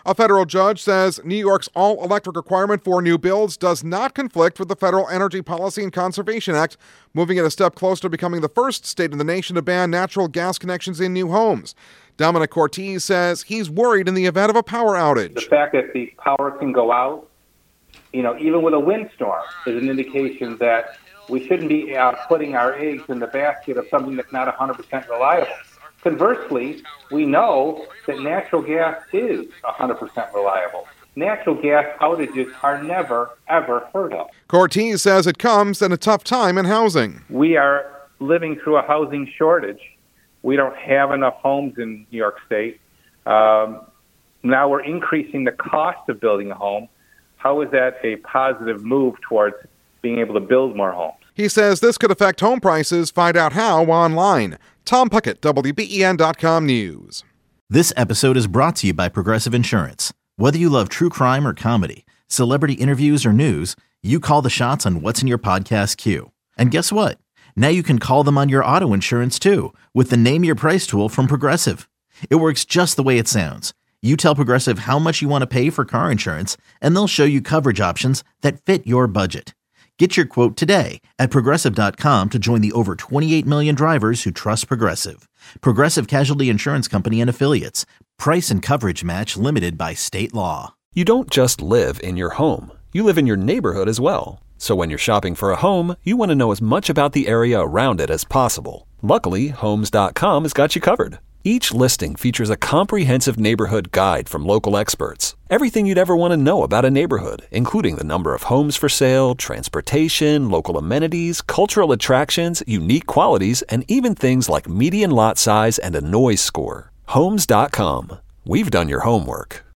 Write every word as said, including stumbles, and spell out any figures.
A federal judge says New York's all-electric requirement for new builds does not conflict with the Federal Energy Policy and Conservation Act, moving it a step closer to becoming the first state in the nation to ban natural gas connections in new homes. Dominic Cortese says he's worried in the event of a power outage. The fact that the power can go out, you know, even with a windstorm, is an indication that we shouldn't be uh, putting our eggs in the basket of something that's not one hundred percent reliable. Conversely, we know that natural gas is one hundred percent reliable. Natural gas outages are never, ever heard of. Cortese says it comes at a tough time in housing. We are living through a housing shortage. We don't have enough homes in New York State. Um, now we're increasing the cost of building a home. How is that a positive move towards being able to build more homes? He says this could affect home prices. Find out how online. Tom Puckett, W B E N dot com News. This episode is brought to you by Progressive Insurance. Whether you love true crime or comedy, celebrity interviews or news, you call the shots on what's in your podcast queue. And guess what? Now you can call them on your auto insurance too with the Name Your Price tool from Progressive. It works just the way it sounds. You tell Progressive how much you want to pay for car insurance, and they'll show you coverage options that fit your budget. Get your quote today at Progressive dot com to join the over twenty-eight million drivers who trust Progressive. Progressive Casualty Insurance Company and Affiliates. Price and coverage match limited by state law. You don't just live in your home. You live in your neighborhood as well. So when you're shopping for a home, you want to know as much about the area around it as possible. Luckily, Homes dot com has got you covered. Each listing features a comprehensive neighborhood guide from local experts. Everything you'd ever want to know about a neighborhood, including the number of homes for sale, transportation, local amenities, cultural attractions, unique qualities, and even things like median lot size and a noise score. Homes dot com. We've done your homework.